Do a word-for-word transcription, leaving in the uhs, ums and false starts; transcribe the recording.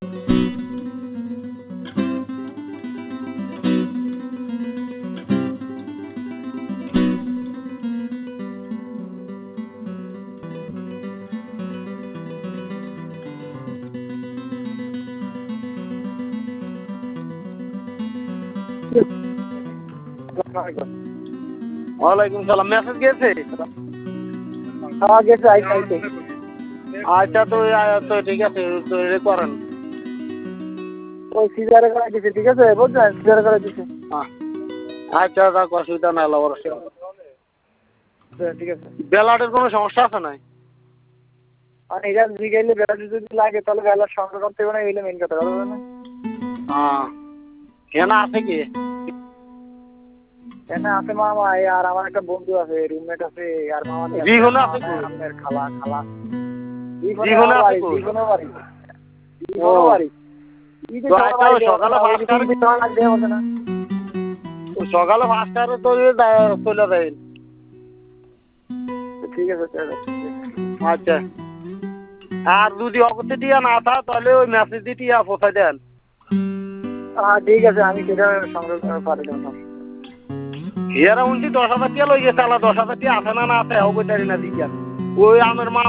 ওয়ালাইকুম সালাম। মেসেজ গেছে? হ্যাঁ গেছে, আইসে আইসে। আচ্ছা তো তো ঠিক আছে, তো এ করেন। ওই সিজারে করে দিছে, ঠিক আছে বুঝলেন, সিজারে করে দিছে। আচ্ছা থাক, অসুবিধা নাই, অবশ্যই ঠিক আছে। ব্যালটের কোনো সমস্যা আছে নাই? আর এটা জিগাইলে ব্যালট যদি লাগে তাহলে ব্যালট সংগ্রহ করতে হবে না, এইলে মেন কথা বলবে না। হ্যাঁ হেনা আছে কি? এখানে আছে মামা, আর আমার একটা বন্ধু আছে, রুমমেট আছে, আর মামা জীবনে আছে কি? আমাদের খালা খালা জীবনে আছে কি? জীবনে বাড়ি জীবনে বাড়ি সকালে সকালে পাঁচটারে তো চলে দেয়। ঠিক আছে আচ্ছা, আর যদি অগতে টিয়া না থা তাহলে ওই মেসেজ দিয়ে টিয়া পৌঁছায় দেন। হ্যাঁ ঠিক আছে, আমি সেটা সংগ্রহ করে পারি না। হিয়ারা উনটি দশ হাজার টিয়া লই গেছে, আলা দশ হাজার টিয়া আছে না না আছে, ওই না দিকে ওই আমার মা